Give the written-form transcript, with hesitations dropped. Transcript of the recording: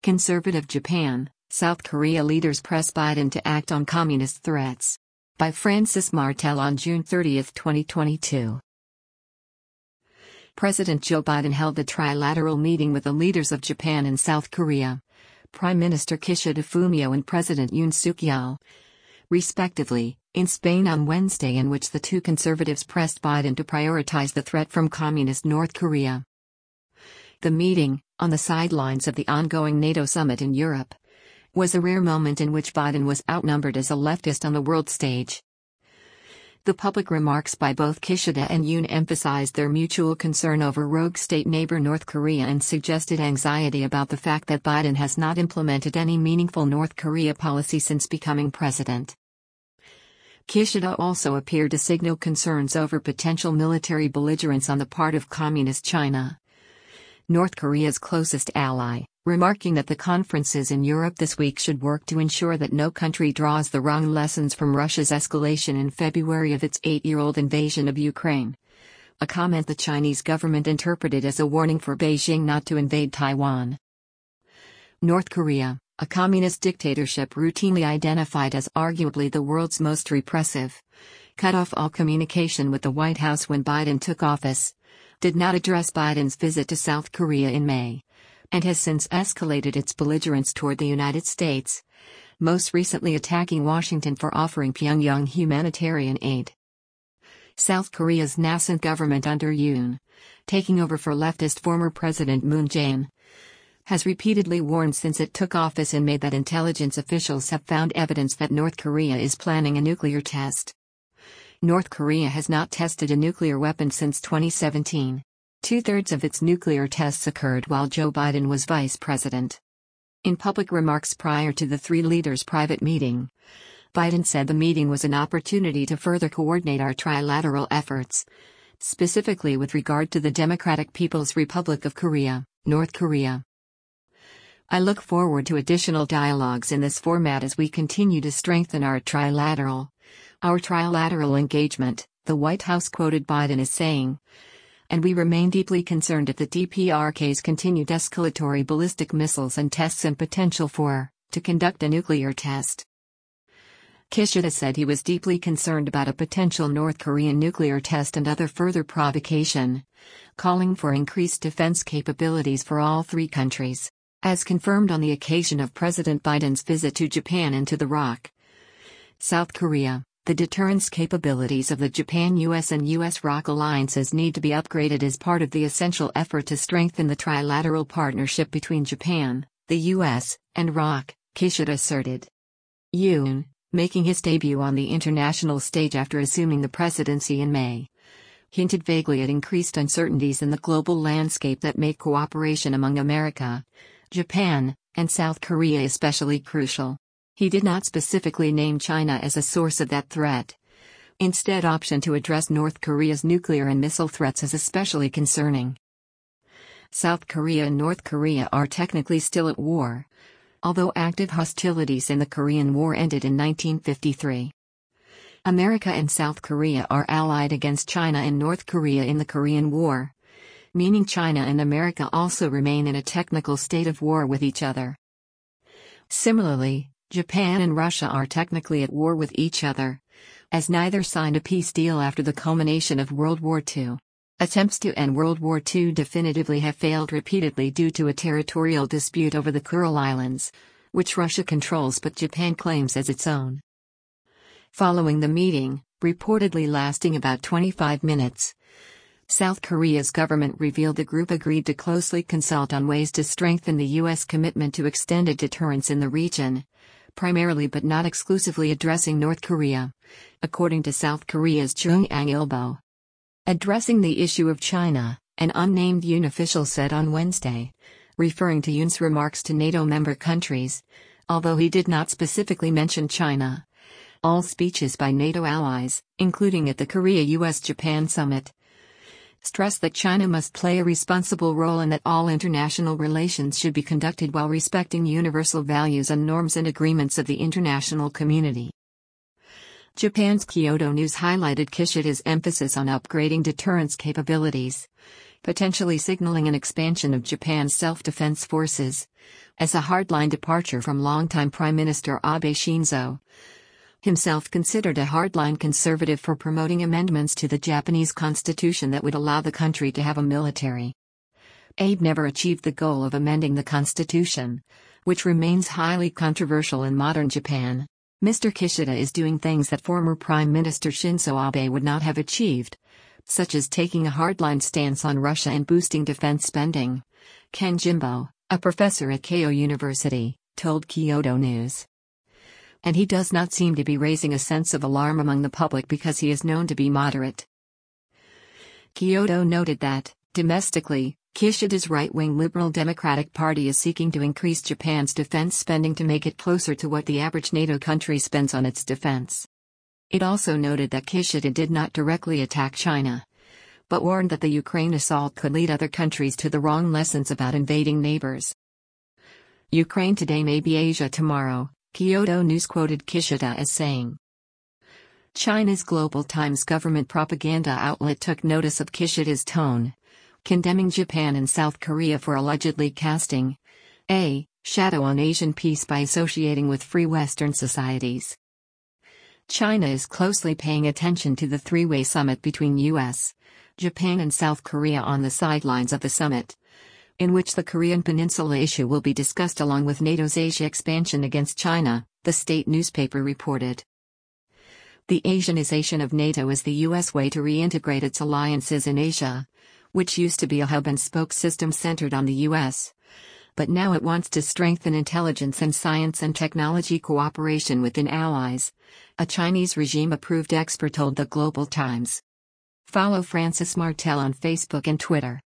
Conservative Japan, South Korea leaders press Biden to act on communist threats. By Francis Martel on June 30, 2022. President Joe Biden held a trilateral meeting with the leaders of Japan and South Korea, Prime Minister Kishida Fumio and President Yoon Suk-yeol, respectively, in Spain on Wednesday, in which the two conservatives pressed Biden to prioritize the threat from communist North Korea. The meeting, on the sidelines of the ongoing NATO summit in Europe, was a rare moment in which Biden was outnumbered as a leftist on the world stage. The public remarks by both Kishida and Yoon emphasized their mutual concern over rogue state neighbor North Korea and suggested anxiety about the fact that Biden has not implemented any meaningful North Korea policy since becoming president. Kishida also appeared to signal concerns over potential military belligerence on the part of Communist China, North Korea's closest ally, remarking that the conferences in Europe this week should work to ensure that no country draws the wrong lessons from Russia's escalation in February of its 8-year-old invasion of Ukraine. A comment the Chinese government interpreted as a warning for Beijing not to invade Taiwan. North Korea, a communist dictatorship routinely identified as arguably the world's most repressive, cut off all communication with the White House when Biden took office, did not address Biden's visit to South Korea in May, and has since escalated its belligerence toward the United States, most recently attacking Washington for offering Pyongyang humanitarian aid. South Korea's nascent government under Yoon, taking over for leftist former President Moon Jae-in, has repeatedly warned since it took office in May that intelligence officials have found evidence that North Korea is planning a nuclear test. North Korea has not tested a nuclear weapon since 2017. Two-thirds of its nuclear tests occurred while Joe Biden was vice president. In public remarks prior to the three leaders' private meeting, Biden said the meeting was an opportunity to further coordinate our trilateral efforts, specifically with regard to the Democratic People's Republic of Korea, North Korea. I look forward to additional dialogues in this format as we continue to strengthen our trilateral engagement, the White House quoted Biden as saying, and we remain deeply concerned at the DPRK's continued escalatory ballistic missiles and tests and potential to conduct a nuclear test. Kishida said he was deeply concerned about a potential North Korean nuclear test and other further provocation, calling for increased defense capabilities for all three countries, as confirmed on the occasion of President Biden's visit to Japan and to the ROK. South Korea. The deterrence capabilities of the Japan-US and US-ROK alliances need to be upgraded as part of the essential effort to strengthen the trilateral partnership between Japan, the US, and ROK, Kishida asserted. Yoon, making his debut on the international stage after assuming the presidency in May, hinted vaguely at increased uncertainties in the global landscape that make cooperation among America, Japan, and South Korea especially crucial. He did not specifically name China as a source of that threat. Instead, option to address North Korea's nuclear and missile threats as especially concerning. South Korea and North Korea are technically still at war, although active hostilities in the Korean War ended in 1953. America and South Korea are allied against China and North Korea in the Korean War, meaning China and America also remain in a technical state of war with each other. Similarly, Japan and Russia are technically at war with each other, as neither signed a peace deal after the culmination of World War II. Attempts to end World War II definitively have failed repeatedly due to a territorial dispute over the Kuril Islands, which Russia controls but Japan claims as its own. Following the meeting, reportedly lasting about 25 minutes, South Korea's government revealed the group agreed to closely consult on ways to strengthen the U.S. commitment to extended deterrence in the region, primarily but not exclusively addressing North Korea, according to South Korea's Chung Ang-ilbo. Addressing the issue of China, an unnamed Yoon official said on Wednesday, referring to Yoon's remarks to NATO member countries, although he did not specifically mention China. All speeches by NATO allies, including at the Korea-US-Japan summit, stressed that China must play a responsible role and that all international relations should be conducted while respecting universal values and norms and agreements of the international community. Japan's Kyodo News highlighted Kishida's emphasis on upgrading deterrence capabilities, potentially signaling an expansion of Japan's self-defense forces, as a hardline departure from longtime Prime Minister Abe Shinzo, himself considered a hardline conservative for promoting amendments to the Japanese constitution that would allow the country to have a military. Abe never achieved the goal of amending the constitution, which remains highly controversial in modern Japan. Mr. Kishida is doing things that former Prime Minister Shinzo Abe would not have achieved, such as taking a hardline stance on Russia and boosting defense spending, Ken Jimbo, a professor at Keio University, told Kyodo News. And he does not seem to be raising a sense of alarm among the public because he is known to be moderate. Kyodo noted that, domestically, Kishida's right-wing Liberal Democratic Party is seeking to increase Japan's defense spending to make it closer to what the average NATO country spends on its defense. It also noted that Kishida did not directly attack China, but warned that the Ukraine assault could lead other countries to the wrong lessons about invading neighbors. Ukraine today may be Asia tomorrow, Kyodo News quoted Kishida as saying. China's Global Times government propaganda outlet took notice of Kishida's tone, condemning Japan and South Korea for allegedly casting a shadow on Asian peace by associating with free Western societies. China is closely paying attention to the three-way summit between U.S., Japan and South Korea on the sidelines of the summit, in which the Korean Peninsula issue will be discussed along with NATO's Asia expansion against China, the state newspaper reported. The Asianization of NATO is the U.S. way to reintegrate its alliances in Asia, which used to be a hub-and-spoke system centered on the U.S., but now it wants to strengthen intelligence and science and technology cooperation within allies, a Chinese regime-approved expert told the Global Times. Follow Francis Martel on Facebook and Twitter.